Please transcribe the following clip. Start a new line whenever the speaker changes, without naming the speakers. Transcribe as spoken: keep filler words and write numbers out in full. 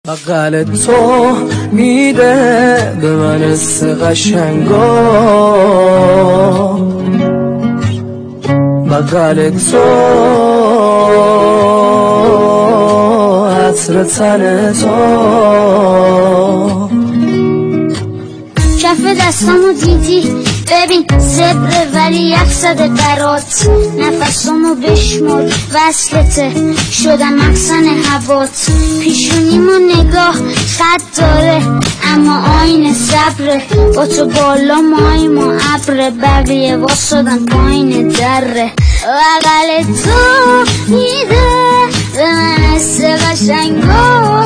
بغل تو میده به من حس قشنگا، بغل تو عطر تن تو،
کف دستامو دیدی ببین زبره ولی یخ زده برات، نفسامو بشمر وصلته شدم مخزن هوات، پیشونیمو نگاه خط داره اما آینه صبره، با تو بالا مایم و ابره بقیه واسادن پایین دره، بغل تو میده به من حس قشنگا،